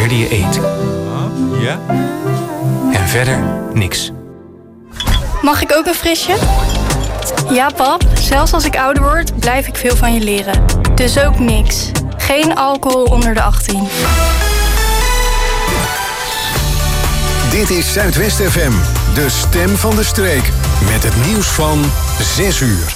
derde je eet. Ja? En verder niks. Mag ik ook een frisje? Ja, pap. Zelfs als ik ouder word, blijf ik veel van je leren. Dus ook niks. Geen alcohol onder de 18. Dit is Zuidwest FM, de stem van de streek. Met het nieuws van 6 uur.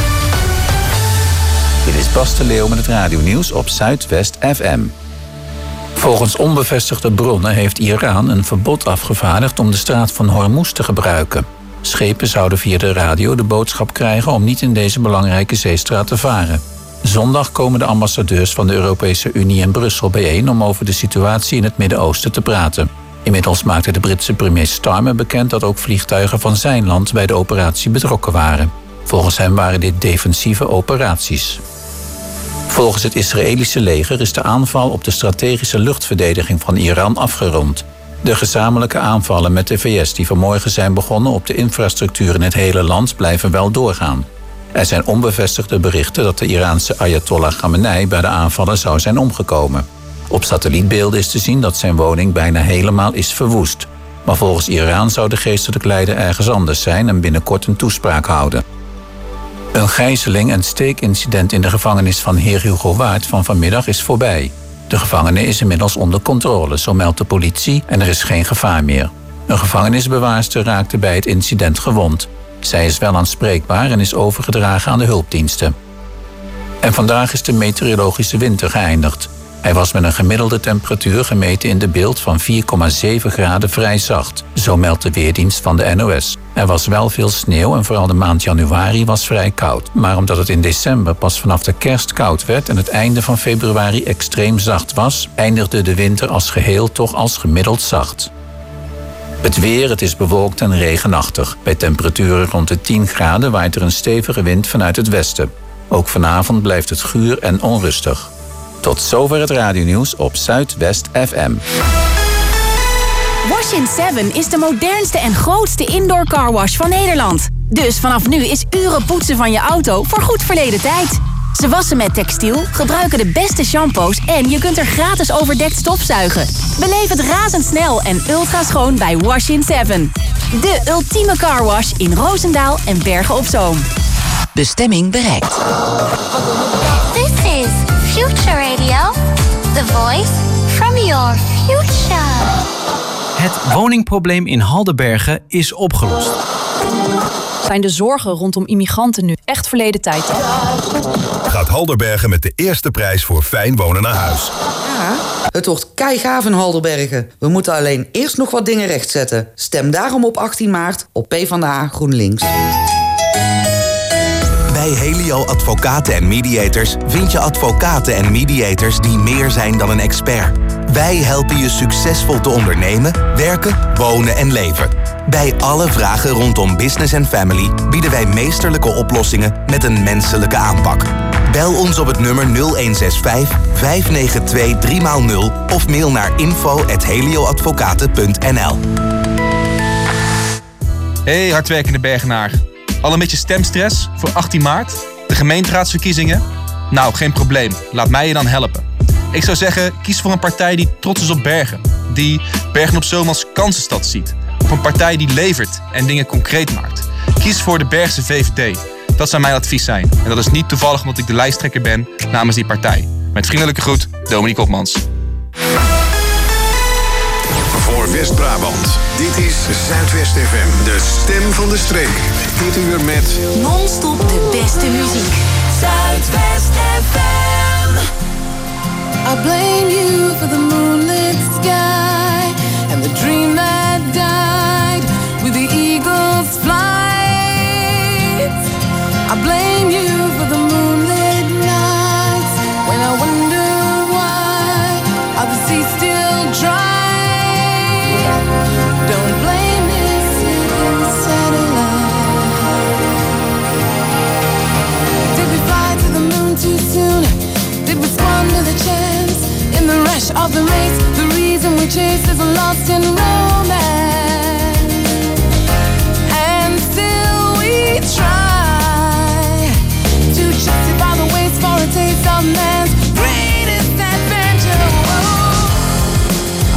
Dit is Bas de Leeuw met het radionieuws op Zuidwest FM. Volgens onbevestigde bronnen heeft Iran een verbod afgevaardigd om de straat van Hormuz te gebruiken. Schepen zouden via de radio de boodschap krijgen om niet in deze belangrijke zeestraat te varen. Zondag komen de ambassadeurs van de Europese Unie in Brussel bijeen om over de situatie in het Midden-Oosten te praten. Inmiddels maakte de Britse premier Starmer bekend dat ook vliegtuigen van zijn land bij de operatie betrokken waren. Volgens hem waren dit defensieve operaties. Volgens het Israëlische leger is de aanval op de strategische luchtverdediging van Iran afgerond. De gezamenlijke aanvallen met de VS die vanmorgen zijn begonnen op de infrastructuur in het hele land blijven wel doorgaan. Er zijn onbevestigde berichten dat de Iraanse Ayatollah Khamenei bij de aanvallen zou zijn omgekomen. Op satellietbeelden is te zien dat zijn woning bijna helemaal is verwoest. Maar volgens Iran zou de geestelijk leider ergens anders zijn en binnenkort een toespraak houden. Een gijzeling en steekincident in de gevangenis van Heer Hugo Waard van vanmiddag is voorbij. De gevangene is inmiddels onder controle, zo meldt de politie, en er is geen gevaar meer. Een gevangenisbewaarster raakte bij het incident gewond. Zij is wel aanspreekbaar en is overgedragen aan de hulpdiensten. En vandaag is de meteorologische winter geëindigd. Hij was met een gemiddelde temperatuur gemeten in de Beeld van 4,7 graden vrij zacht. Zo meldt de weerdienst van de NOS. Er was wel veel sneeuw en vooral de maand januari was vrij koud. Maar omdat het in december pas vanaf de kerst koud werd en het einde van februari extreem zacht was, eindigde de winter als geheel toch als gemiddeld zacht. Het weer, het is bewolkt en regenachtig. Bij temperaturen rond de 10 graden waait er een stevige wind vanuit het westen. Ook vanavond blijft het guur en onrustig. Tot zover het radionieuws op Zuidwest FM. Wash-in 7 is de modernste en grootste indoor carwash van Nederland. Dus vanaf nu is uren poetsen van je auto voorgoed verleden tijd. Ze wassen met textiel, gebruiken de beste shampoos en je kunt er gratis overdekt stofzuigen. Beleef het razendsnel en ultra schoon bij Wash-in 7. De ultieme carwash in Roosendaal en Bergen op Zoom. Bestemming bereikt. This is Future Radio, the voice from your future. Het woningprobleem in Haldenbergen is opgelost. Zijn de zorgen rondom immigranten nu echt verleden tijd? Gaat Haldenbergen met de eerste prijs voor fijn wonen naar huis. Ja, het wordt keigaaf in Haldenbergen. We moeten alleen eerst nog wat dingen rechtzetten. Stem daarom op 18 maart op PvdA GroenLinks. Bij Helio Advocaten en Mediators vind je advocaten en mediators die meer zijn dan een expert. Wij helpen je succesvol te ondernemen, werken, wonen en leven. Bij alle vragen rondom business en family bieden wij meesterlijke oplossingen met een menselijke aanpak. Bel ons op het nummer 0165 592 3x0 of mail naar info@helioadvocaten.nl. Hey hardwerkende Bergenaar. Al een beetje stemstress voor 18 maart? De gemeenteraadsverkiezingen? Nou, geen probleem. Laat mij je dan helpen. Ik zou zeggen, kies voor een partij die trots is op Bergen. Die Bergen op Zoom als kansenstad ziet. Of een partij die levert en dingen concreet maakt. Kies voor de Bergse VVD. Dat zou mijn advies zijn. En dat is niet toevallig omdat ik de lijsttrekker ben namens die partij. Met vriendelijke groet, Dominique Hopmans. Voor West-Brabant. Dit is Zuidwest FM, de stem van de streek. Dit uur met Non-stop de beste muziek. Zuidwest FM. I blame you for the moonlit sky and the dream that died with the eagle's flight. I blame you for the moonlit nights when I wonder why are the seas still dry. Don't blame this hidden satellite. Did we fly to the moon too soon? Did we squander the chance in the rush of the race? The reason we chase is lost in romance, and still we try to justify the waste for a taste of man's greatest adventure. Whoa.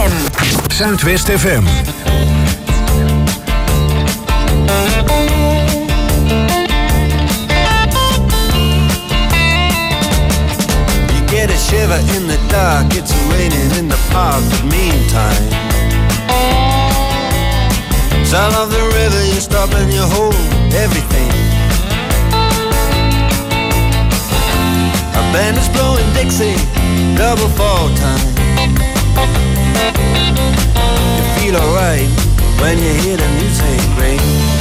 FM. Zuidwest FM. Get a shiver in the dark, it's raining in the park, but meantime sound of the river, you stop and you hold everything. A band is blowing Dixie, double fall time. You feel alright when you hear the music ring.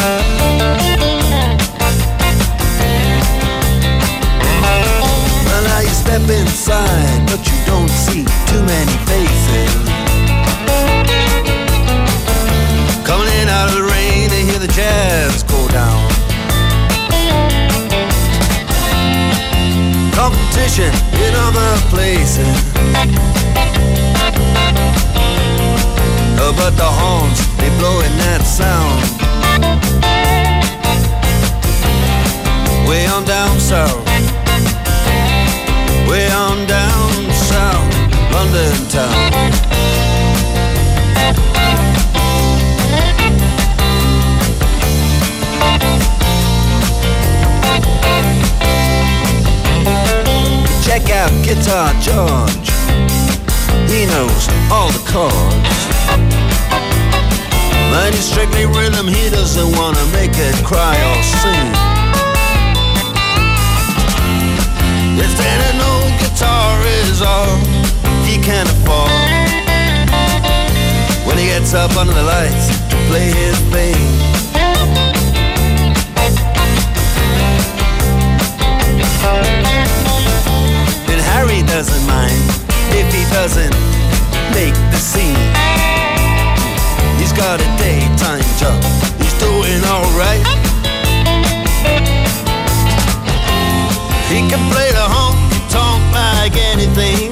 Well, now you step inside, but you don't see too many faces. Coming in out of the rain to hear the jazz go down. Competition in other places, but the horns, they blowing that sound. Way on down south, way on down south, London town. Check out Guitar George, he knows all the chords. But he's strictly rhythm, he doesn't want to make it cry or sing. If then an old guitar is all he can afford, when he gets up under the lights to play his thing. And Harry doesn't mind if he doesn't make the scene. He's got a daytime job, he's doing alright. He can play the honky-tonk like anything,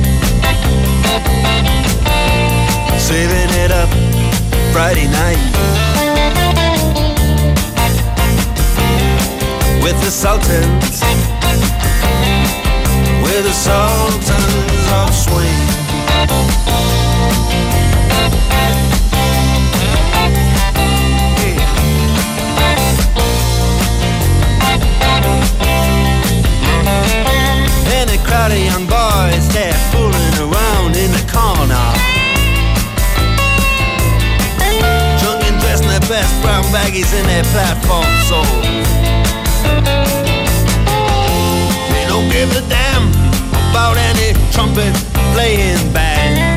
saving it up Friday night with the Sultans, with the Sultans of Swing. And a crowd of young boys, they're fooling around in the corner, drunk and dressed in their best brown baggies in their platform soles. They don't give a damn about any trumpet playing band.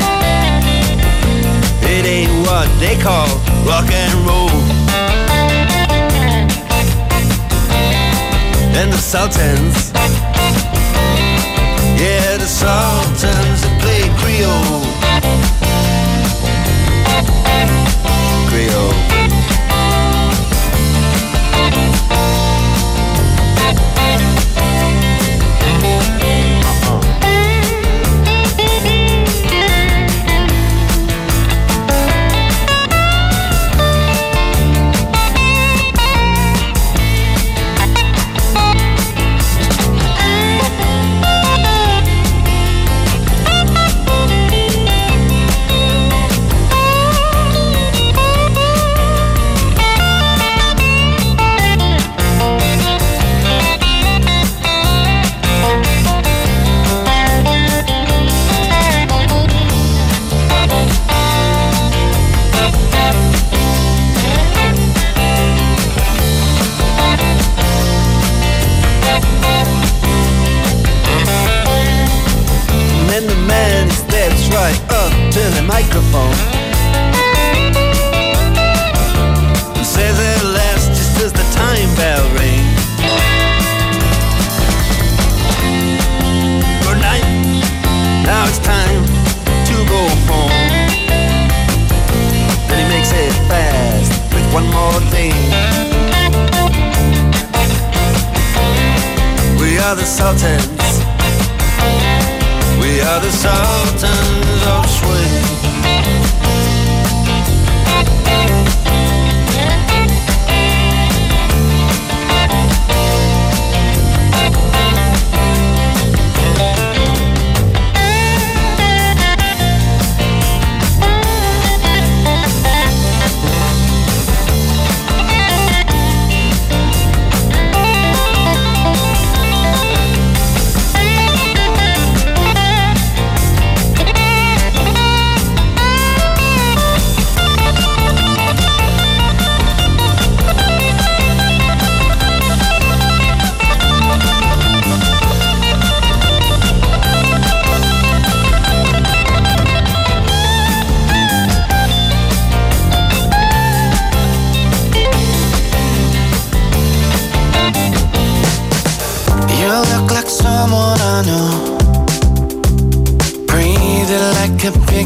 It ain't what they call rock and roll. And the Sultans, yeah, the Sultans that play Creole. Creole. Microphone says at last, just as the time bell rings, good night, now it's time to go home. Then he makes it fast with one more thing. We are the Sultans, we are the Sultans of Swing.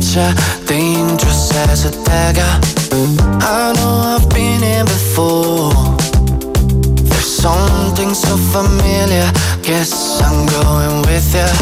adventure, dangerous as a dagger. I know I've been here before. There's something so familiar. Guess I'm going with ya.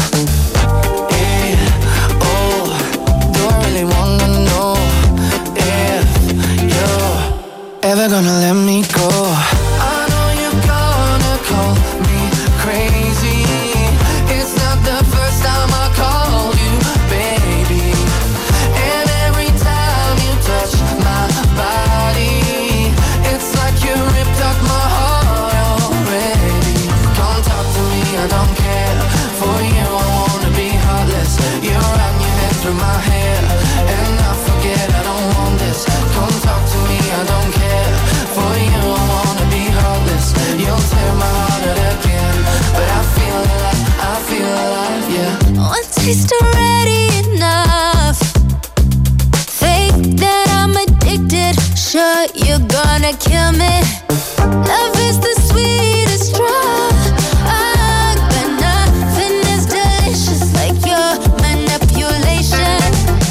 Yeah, oh, do I really wanna know if you're ever gonna let me go? I know you're gonna call me crazy. It's not the first time I called you baby. And every time you touch my body, it's like you ripped up my heart already. Come talk to me, I don't care. For you I wanna be heartless. You run your head through my hair, and I forget I don't want this. Come talk to me, I don't care. For you I wanna be heartless. You'll tear my heart out again, but I feel alive, yeah. One taste already enough. Think that I'm addicted. Sure, you're gonna kill me. Love is the sweetest drug, but nothing is delicious like your manipulation.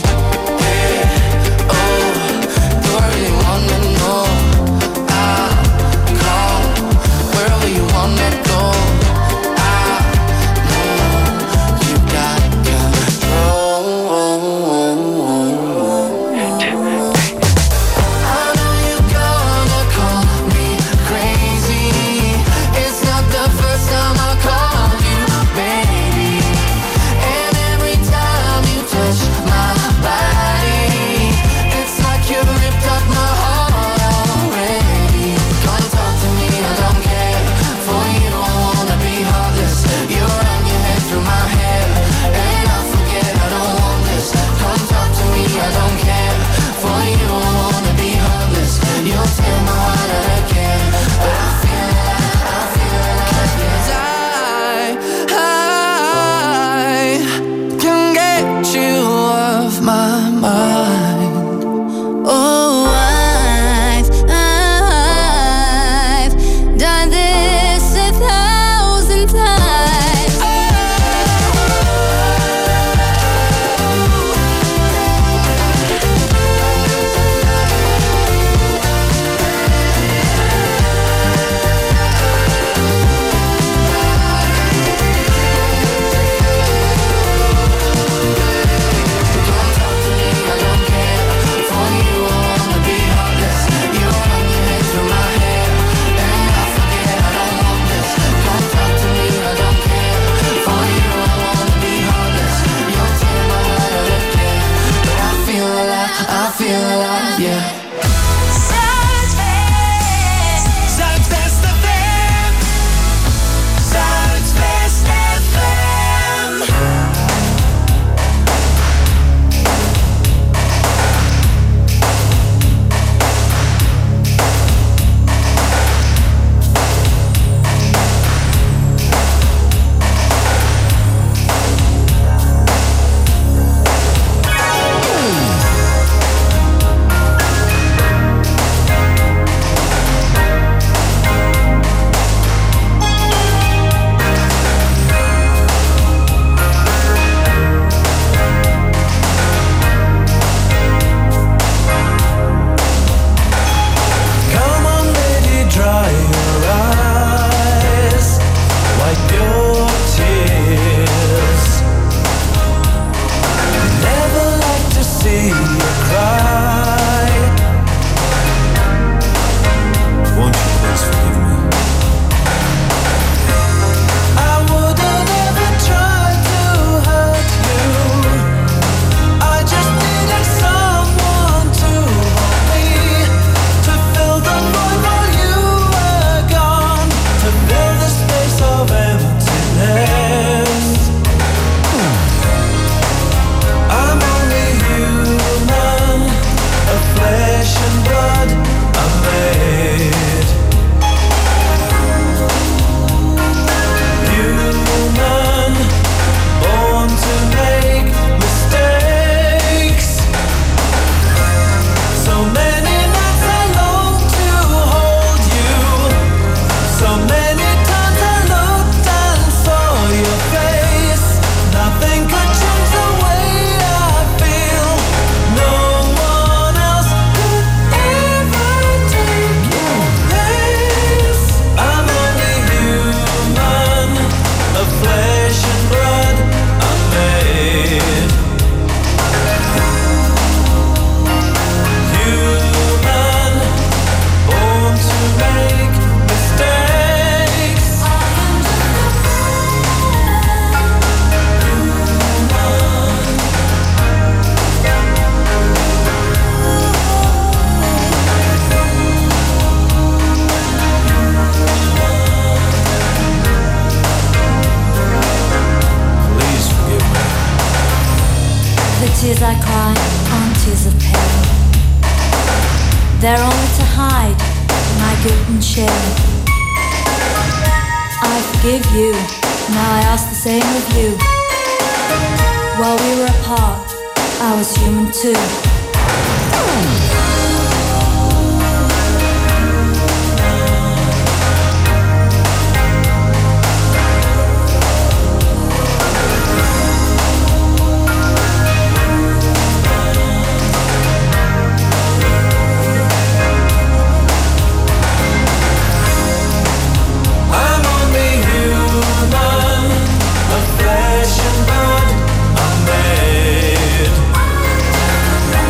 Yeah, oh, do I really wanna know? I'll call wherever you wanna go. hide my guilt and shame. I forgive you, now I ask the same of you. While we were apart, I was human too. Flesh and blood, I'm made.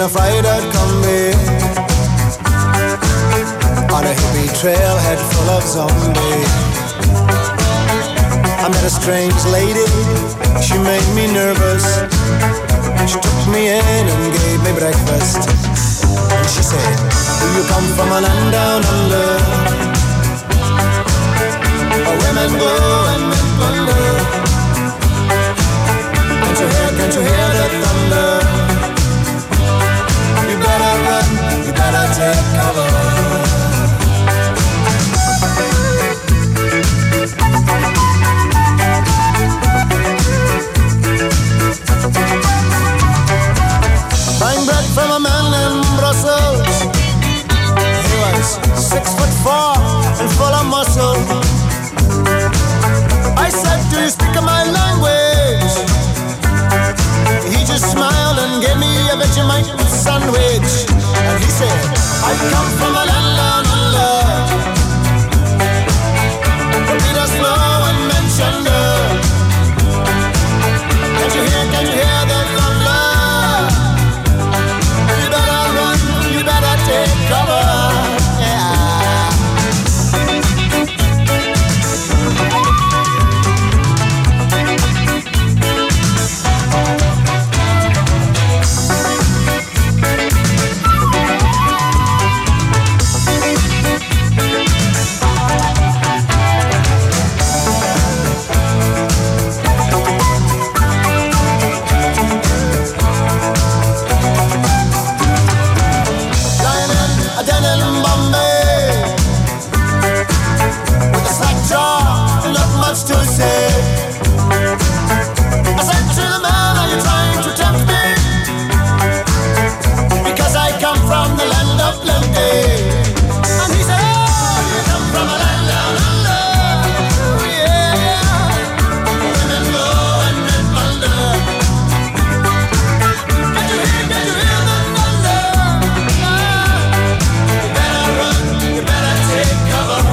in a fried-out Kombi on a hippie trailhead full of zombies. I met a strange lady, she made me nervous. She took me in and gave me breakfast. And she said, do you come from a land down under, where women go and men plunder? Can't you hear the thunder? You better run, you better take cover. Buying bread from a man in Brussels. He was 6'4" and full of muscle. I said, do you speak my language? He just smiled and gave me a Vegemite sandwich. And he said, I come from a land down under, where Peter Slow and Mentioner. Can't you hear the thunder? You better run, you better take cover. To say, I said to the man, are you trying to tempt me? Because I come from the land of plenty. And he said, oh, you come from a land down under. Oh, yeah. Women go and men plunder. Can't you hear the thunder? You better run, you better take cover.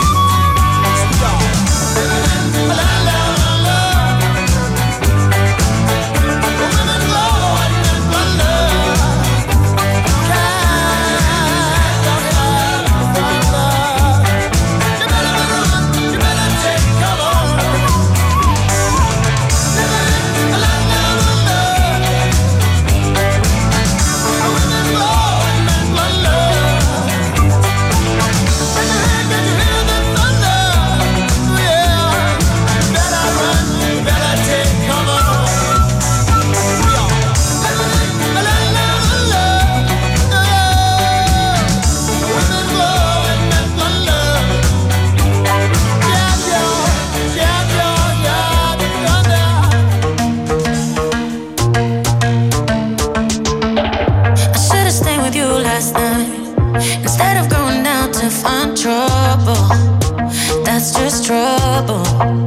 That's just trouble.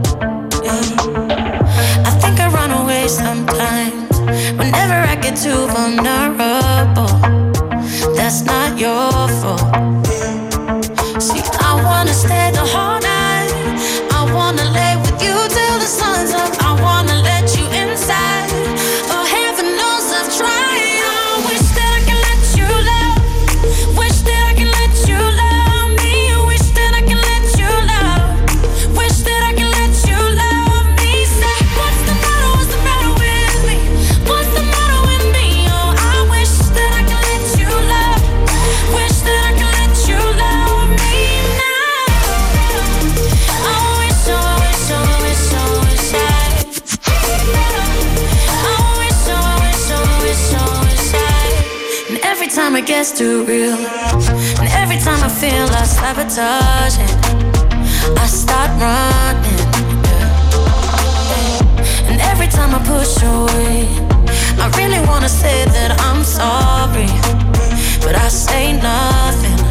Yeah. I think I run away sometimes whenever I get too vulnerable. That's not your fault. See, I wanna stay the whole night. I wanna lay with you till the sun's up. I wanna let you inside. Oh, heaven knows I've tried. I wish that I could let you love. Wish that I could let you love. Time it gets too real, and every time I feel I sabotage it, I start running, and every time I push away, I really wanna say that I'm sorry, but I say nothing.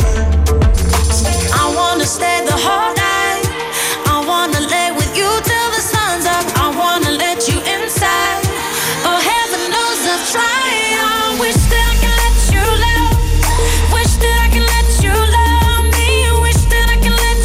I wanna stay the whole night. I wanna lay with you till the sun's up. I wanna let you inside. Oh, heaven knows I've tried. I wish that I could let you love. Wish that I could let you love me. Wish that I could let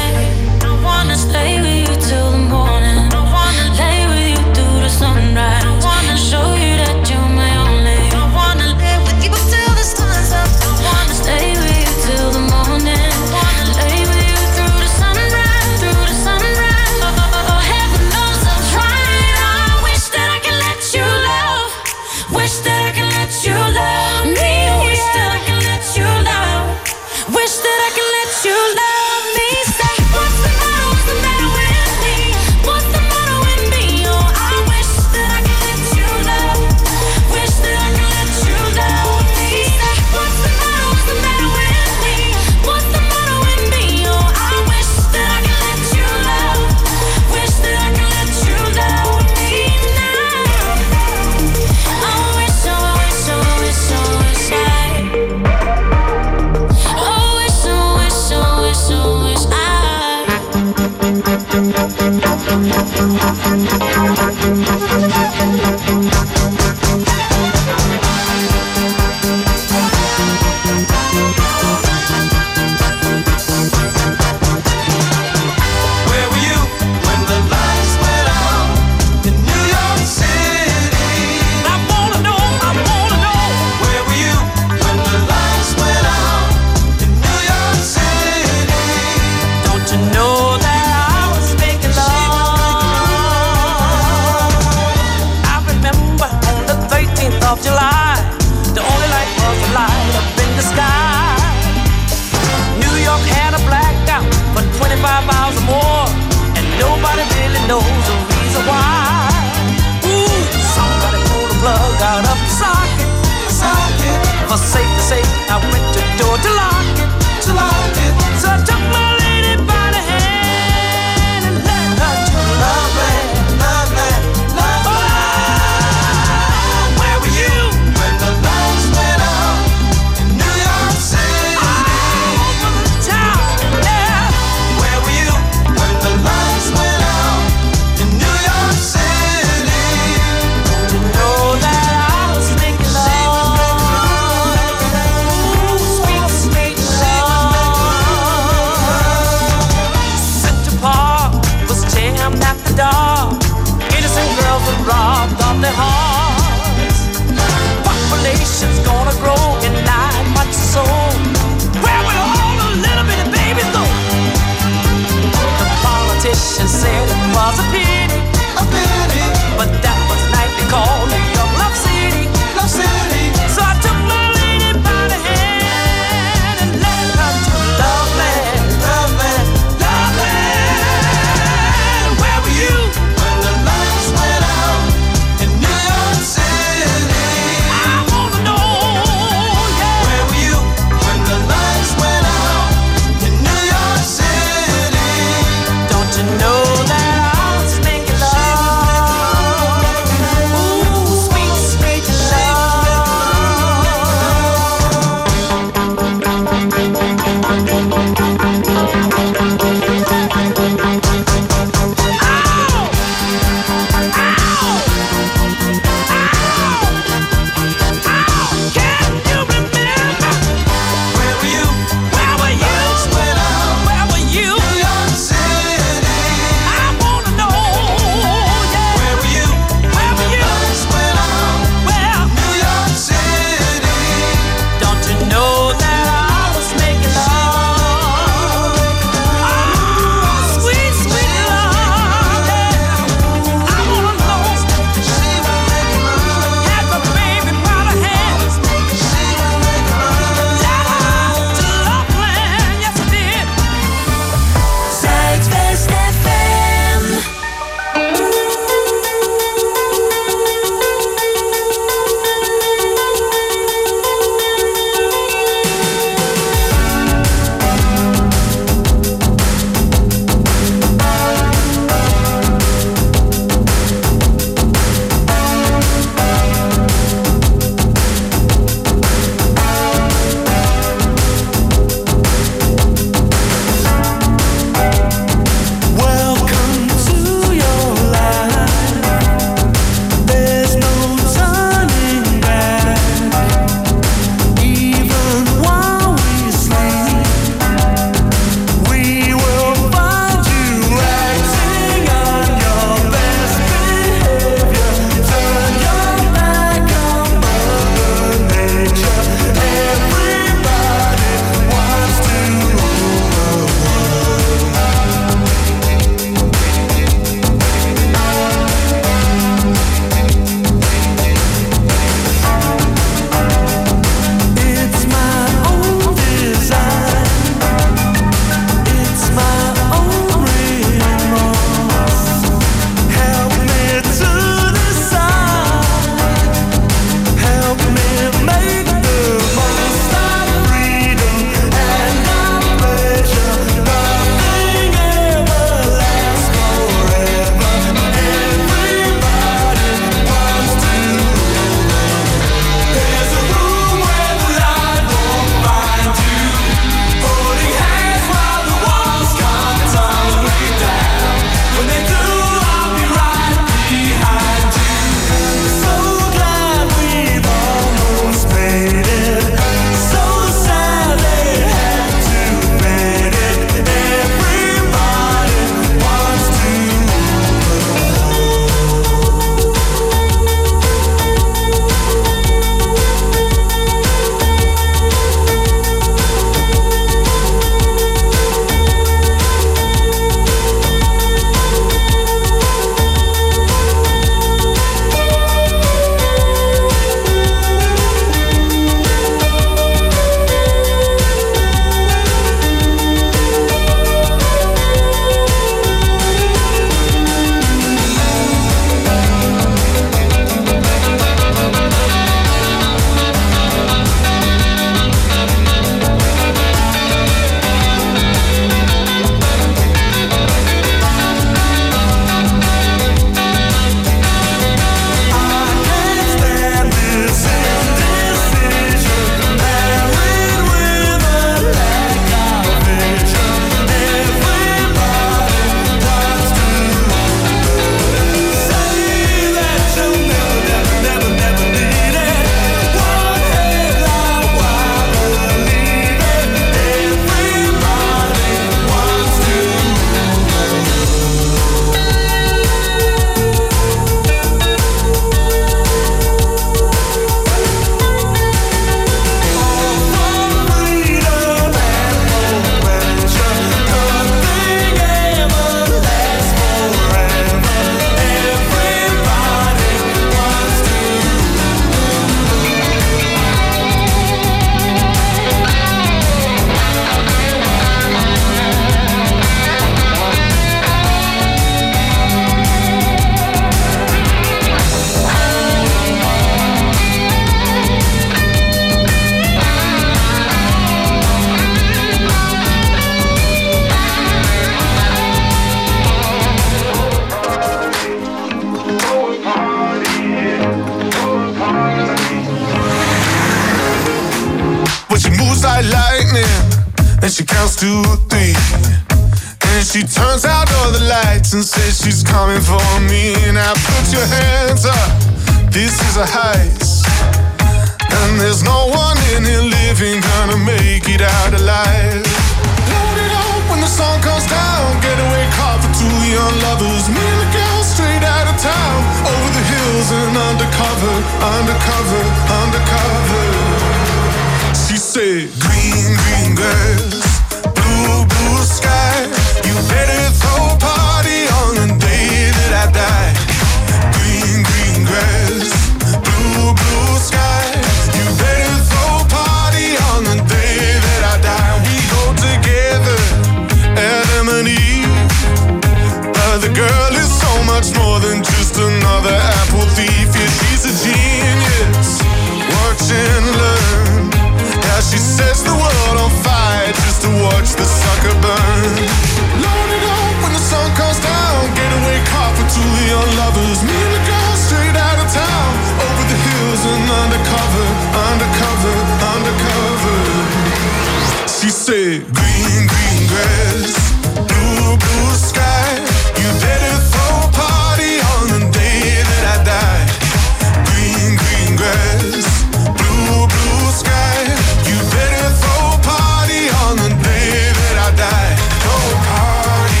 and she counts to 3. And she turns out all the lights and says she's coming for me. Now put your hands up, this is a heist. And there's no one in here living gonna make it out alive. Load it up when the sun comes down. Getaway car for 2 young lovers. Me and the girl straight out of town. Over the hills and undercover, undercover, undercover. She said, green, green grass, blue, blue sky. You better throw a party on the day that I die. Green, green grass, blue, blue sky. You better throw a party on the day that I die. We go together, Adam and Eve. But the girl is so much more than just another apple thief. Yeah, she's a genius. Watch and learn how she sets the world on fire just to watch the sucker burn. Load it up when the sun comes down. Getaway car for 2 young lovers. Me and the girl straight out of town. Over the hills and undercover, undercover, undercover. She said, green, green grass, blue, blue sky. You better throw a party on the day that I die. Green, green grass, blue, blue sky. You better throw a party on the day that I die. Throw a party,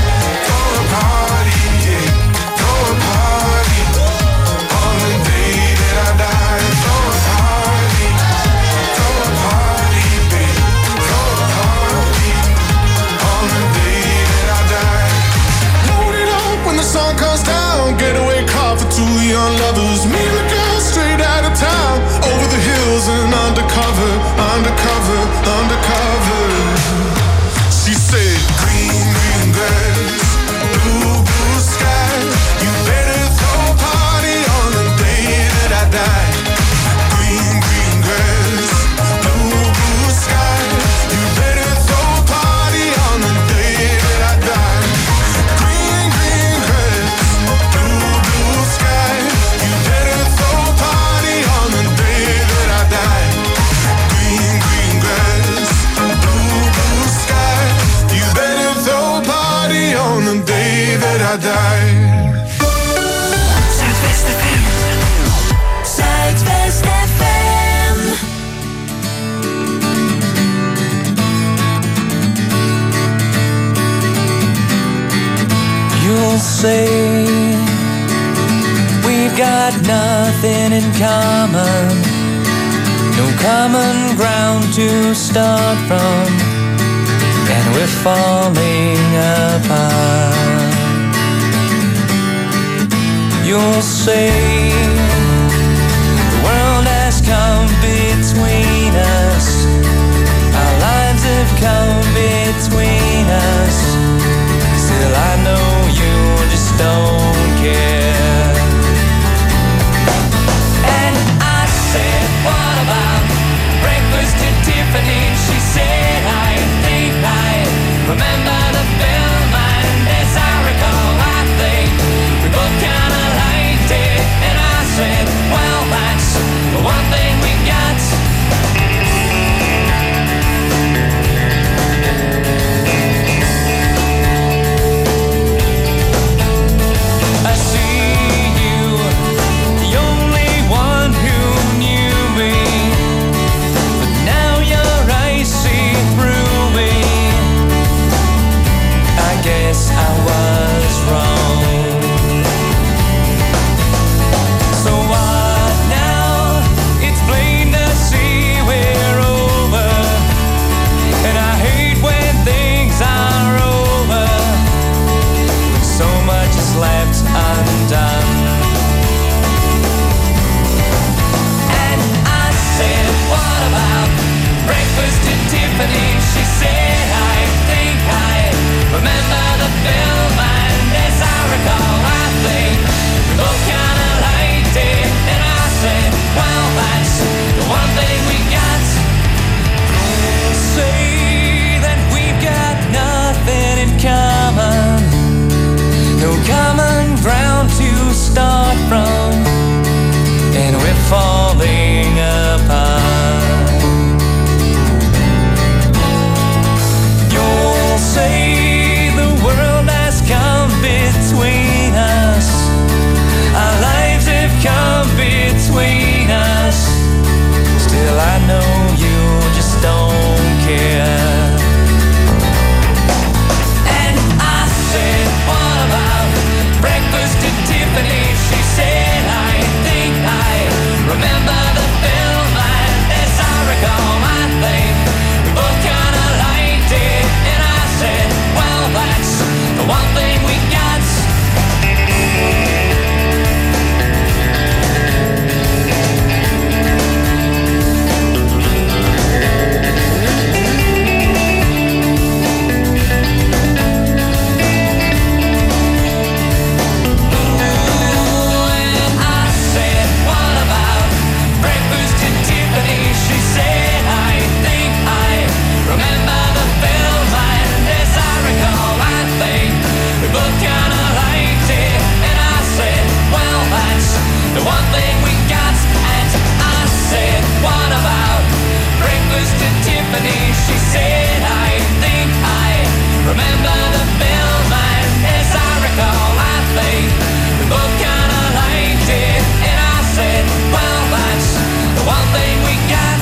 yeah. Throw a party on the day that I die. Throw a party, babe. Throw a party on the day that I die. Load it up when the sun comes down. Getaway car for 2 young lovers. Me and the girl straight out of town. Over the hills and undercover, undercover, undercover. She said, green, green grass, blue, blue sky. You better throw a party on the day that I die. Green, green grass, blue, blue sky. You better throw a party on the day that I die. Green, green grass, blue, blue sky. You better throw a party on the day that I die. Green, green grass, blue, blue sky. You better throw a party on the day that I die. Zuidwest FM. Zuidwest FM. You'll say we've got nothing in common, no common ground to start from, and we're falling apart. You'll say the world has come between us, our lives have come between us. Still I know you just don't care. And I said, what about breakfast at Tiffany? She said, I think I remember the film, and as I recall, I think we both kinda liked it. And I And I said, what about breakfast at Tiffany's? She said, I think I remember the film, and as I recall, I think we both kinda liked it. And I said, well, that's the one thing we got.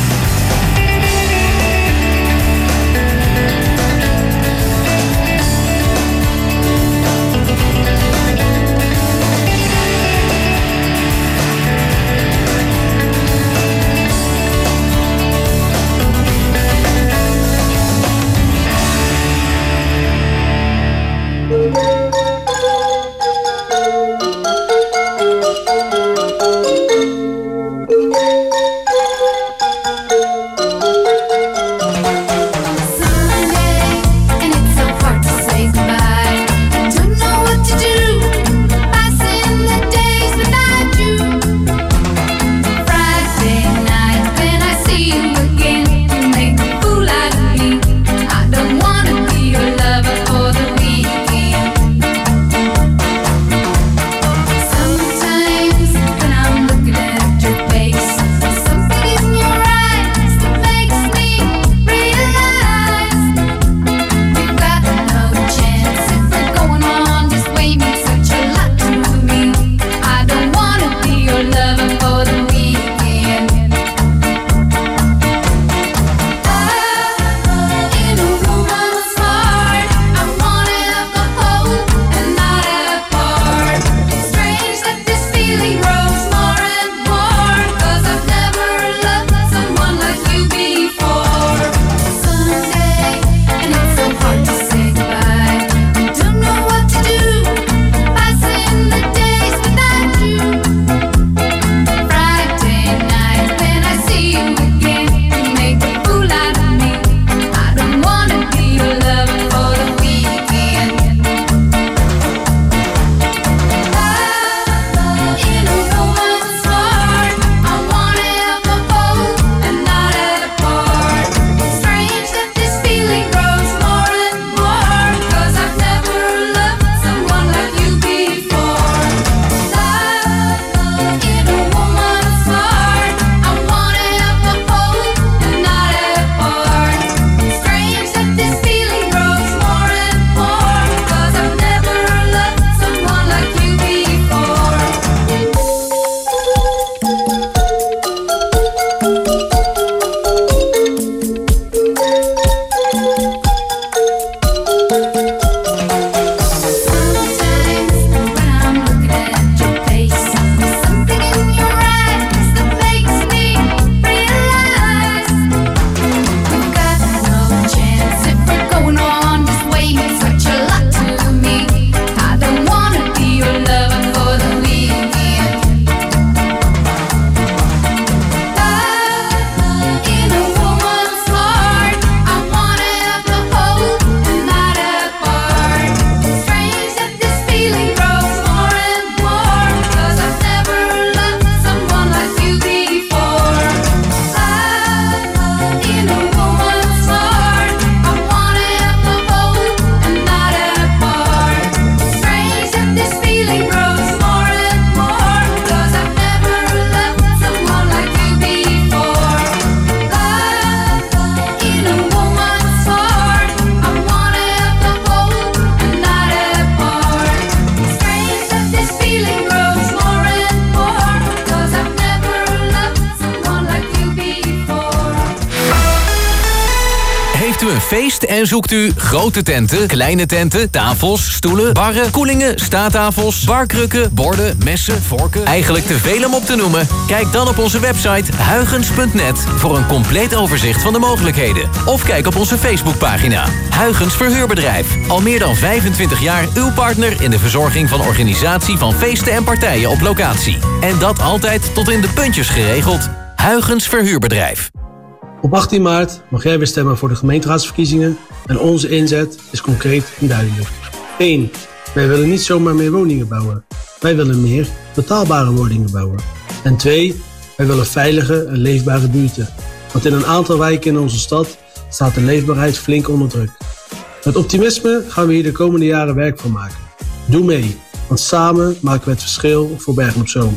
feest en zoekt u grote tenten, kleine tenten, tafels, stoelen, barren, koelingen, staattafels, barkrukken, borden, messen, vorken. Eigenlijk te veel om op te noemen. Kijk dan op onze website huygens.net voor een compleet overzicht van de mogelijkheden. Of kijk op onze Facebookpagina. Huygens Verhuurbedrijf. Al meer dan 25 jaar uw partner in de verzorging van organisatie van feesten en partijen op locatie. En dat altijd tot in de puntjes geregeld. Huygens Verhuurbedrijf. Op 18 maart mag jij weer stemmen voor de gemeenteraadsverkiezingen en onze inzet is concreet en duidelijk. 1. Wij willen niet zomaar meer woningen bouwen. Wij willen meer betaalbare woningen bouwen. En 2. Wij willen veilige en leefbare buurten. Want in een aantal wijken in onze stad staat de leefbaarheid flink onder druk. Met optimisme gaan we hier de komende jaren werk van maken. Doe mee, want samen maken we het verschil voor Bergen op Zoom.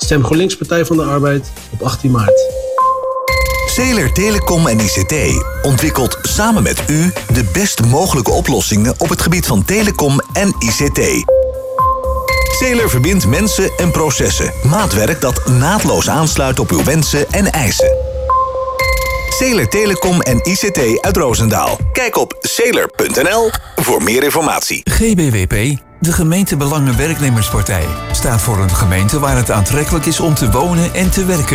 Stem GroenLinks Partij van de Arbeid op 18 maart. Zeeler Telecom en ICT ontwikkelt samen met u de best mogelijke oplossingen op het gebied van telecom en ICT. Zeeler verbindt mensen en processen. Maatwerk dat naadloos aansluit op uw wensen en eisen. Zeeler Telecom en ICT uit Roosendaal. Kijk op zeeler.nl voor meer informatie. GBWP, de Gemeentebelangen Werknemerspartij, staat voor een gemeente waar het aantrekkelijk is om te wonen en te werken.